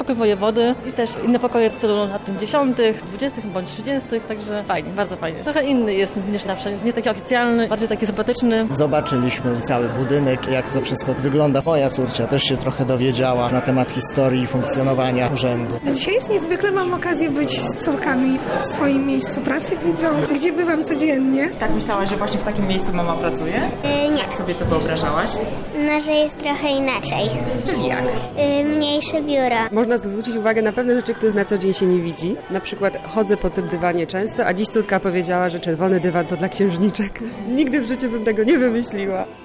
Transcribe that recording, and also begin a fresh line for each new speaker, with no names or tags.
pokój wojewody i też inne pokoje w stylu lat 10., 20. bądź 30., także fajnie, bardzo fajnie. Trochę inny jest niż zawsze, nie taki oficjalny, bardziej taki sympatyczny.
Zobaczyliśmy cały budynek, jak to wszystko wygląda. Moja córcia też się trochę dowiedziała na temat historii i funkcjonowania urzędu.
Dzisiaj jest niezwykle, mam okazję być z córkami w swoim miejscu pracy, widzą, gdzie bywam codziennie.
Tak myślałaś, że właśnie w takim miejscu mama pracuje?
Nie.
Jak sobie to wyobrażałaś?
No, że jest trochę inaczej.
Czyli jak?
Mniejsze biuro.
Można zwrócić uwagę na pewne rzeczy, których na co dzień się nie widzi. Na przykład chodzę po tym dywanie często, a dziś córka powiedziała, że czerwony dywan to dla księżniczek. Nigdy w życiu bym tego nie wymyśliła.